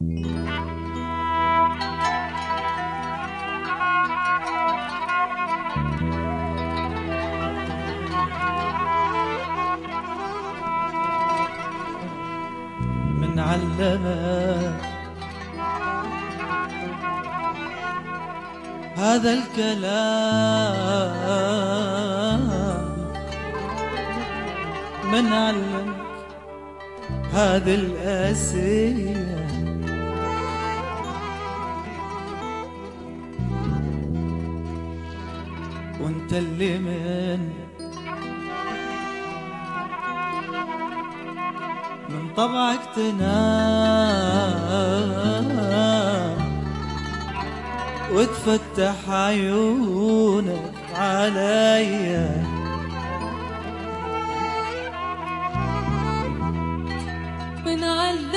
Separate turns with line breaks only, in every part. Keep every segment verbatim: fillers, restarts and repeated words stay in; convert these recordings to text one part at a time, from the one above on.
من علمك هذا الكلام؟ من علمك هذه الآسية؟ وانت اللي من من طبعك تنام وتفتح عيونك عليا.
من علمك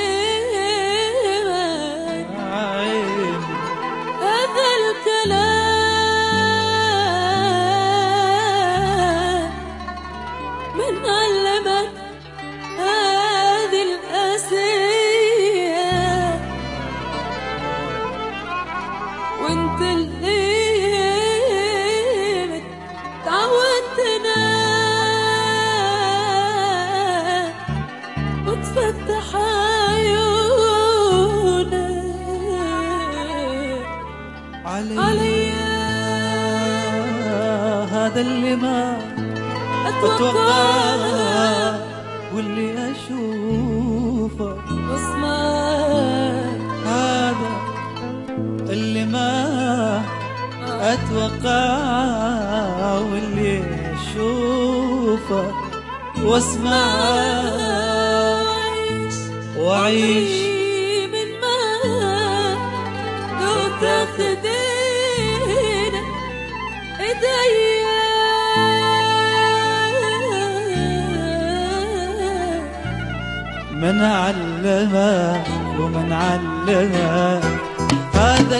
هذا الكلام؟ من علمك هذه الآسية؟ وانت اللي تعودتنا وتفتح عيونك عليا.
هذا اللي ما أتوقع واللي أشوفه
واسمع.
هذا اللي ما أتوقع واللي أشوفه واسمع وعيش
من ما لو تاخدين ايديا.
من علمك ومن علمك هذا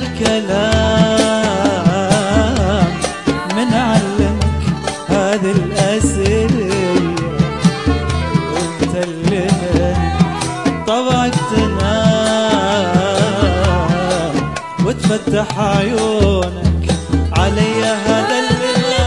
الكلام؟ من علمك هذه الأسئلة؟ وانت اللي من طبعك تنام وتفتح عيونك عليا. هذا اللي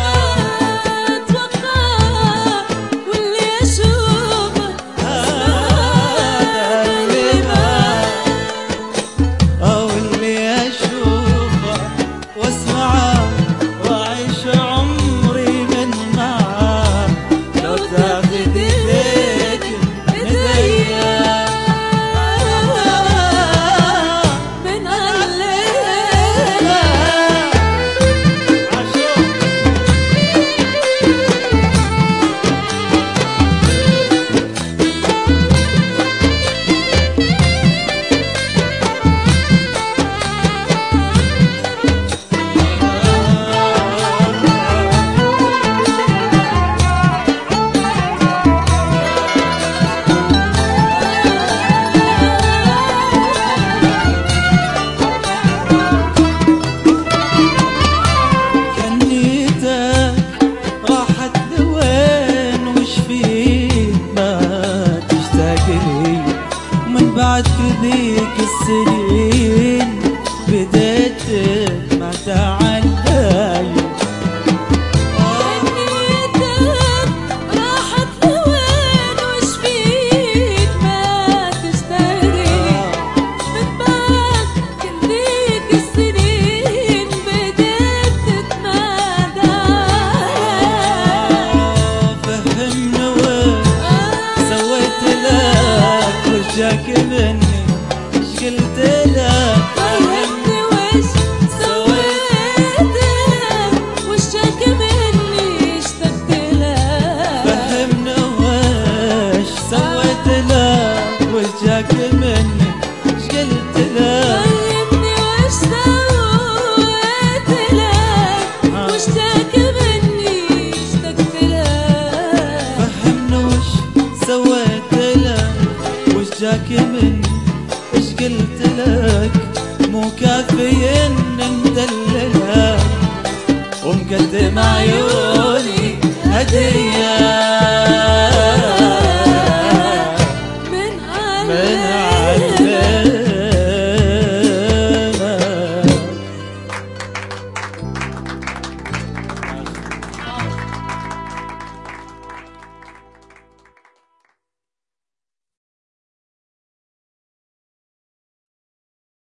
بعد ذيك السنين بديت ما تعداي.
نيتك راحت لوين وش فيك ما تشتري؟ من بعد كل ذيك السنين بديت تتمادى.
فهمني وين سويت لك وجاك مني ايش قلت لك؟
فهمني وش سويت لك وشك مني اشتقت لك.
فهمني وش سويت لك وجاك مني ايش قلت لك؟